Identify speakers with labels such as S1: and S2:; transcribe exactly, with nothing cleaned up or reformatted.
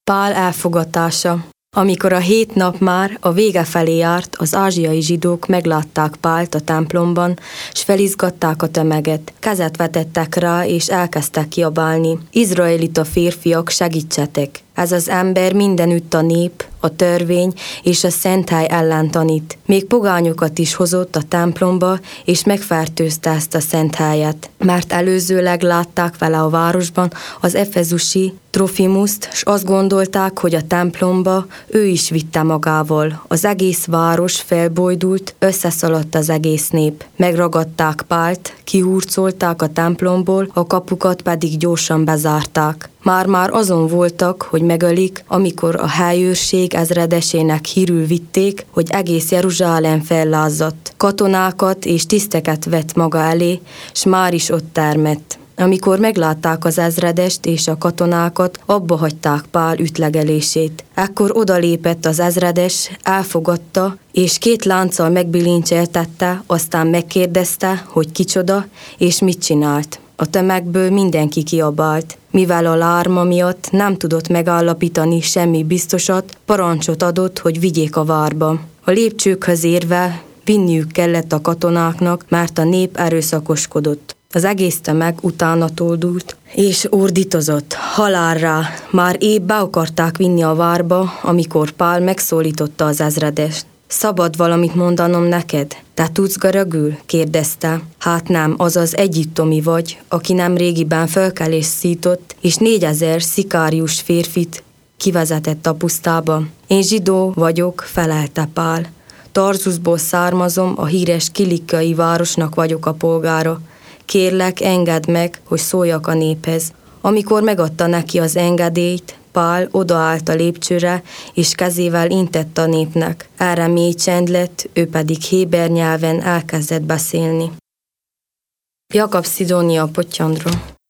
S1: Pál elfogatása. Amikor a hét nap már a vége felé járt, az ázsiai zsidók meglátták Pált a templomban, s felizgatták a tömeget. Kezet vetettek rá, és elkezdtek kiabálni: Izraelita férfiak, segítsetek! Ez az ember mindenütt a nép, a törvény és a szenthely ellen tanít. Még pogányokat is hozott a templomba, és megfertőzte ezt a szenthelyet. Mert előzőleg látták vele a városban az efezusi Trofimuszt, s azt gondolták, hogy a templomba ő is vitte magával. Az egész város felbojdult, összeszaladt az egész nép. Megragadták Pált, kihurcolták a templomból, a kapukat pedig gyorsan bezárták. Már-már azon voltak, hogy megölik, amikor a helyőrség ezredesének hírül vitték, hogy egész Jeruzsálem fellázzadt. Katonákat és tiszteket vett maga elé, s már is ott termett. Amikor meglátták az ezredest és a katonákat, abba hagyták Pál ütlegelését. Ekkor odalépett az ezredes, elfogadta, és két lánccal megbilincseltette, aztán megkérdezte, hogy kicsoda, és mit csinált. A tömegből mindenki kiabált. Mivel a lárma miatt nem tudott megállapítani semmi biztosat, parancsot adott, hogy vigyék a várba. A lépcsőkhöz érve vinniük kellett a katonáknak, mert a nép erőszakoskodott. Az egész tömeg utána toldult, és ordítozott: halálra! Már épp be akarták vinni a várba, amikor Pál megszólította az ezredest. Szabad valamit mondanom neked? Te tudsz görögül? Kérdezte. Hát nem, azaz egyiptomi vagy, aki nem régiben fölkelést szított, és négyezer szikárius férfit kivezetett a pusztába. Én zsidó vagyok, felelte Pál. Tarzuszból származom, a híres kilikiai városnak vagyok a polgára. Kérlek, engedd meg, hogy szóljak a néphez. Amikor megadta neki az engedélyt, Pál odaállt a lépcsőre, és kezével intett a népnek. Erre mély csend lett, ő pedig héber nyelven elkezdett beszélni. Jakab Szidónia Pottyandról.